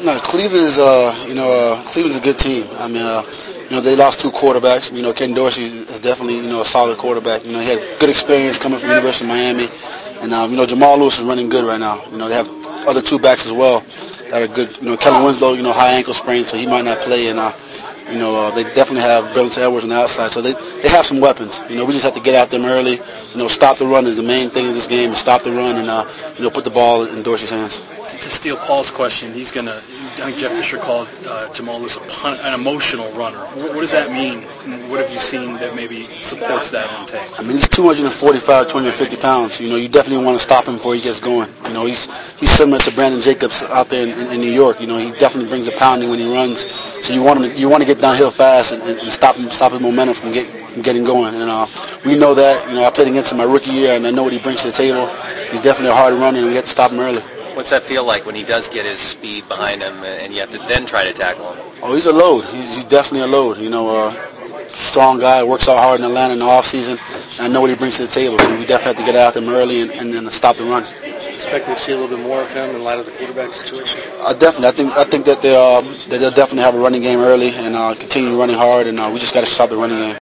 No, Cleveland is Cleveland's a good team. I mean, they lost two quarterbacks. Ken Dorsey is definitely a solid quarterback. He had good experience coming from the University of Miami, and Jamal Lewis is running good right now. They have other two backs as well that are good. Kellen Winslow, high ankle sprain, so he might not play, and they definitely have Burlington Edwards on the outside, so they have some weapons. We just have to get out them early. Stop the run is the main thing in this game. Is stop the run and put the ball in Dorsey's hands. To steal Paul's question, I think Jeff Fisher called Jamal Lewis an emotional runner. What does that mean? What have you seen that maybe supports that on tape? I mean, he's 245, 250 pounds. You definitely want to stop him before he gets going. He's similar to Brandon Jacobs out there in New York. He definitely brings a pounding when he runs. So you want to get downhill fast and stop his momentum from getting going. And we know that. I played against him my rookie year, and I know what he brings to the table. He's definitely a hard runner, and we have to stop him early. What's that feel like when he does get his speed behind him and you have to then try to tackle him? Oh, he's a load. He's definitely a load. Strong guy, works out hard in Atlanta in the offseason. And I know what he brings to the table, so we definitely have to get out them early and then stop the run. Expecting to see a little bit more of him in light of the quarterback situation? Definitely. I think that they'll definitely have a running game early and continue running hard, and we just got to stop the running game.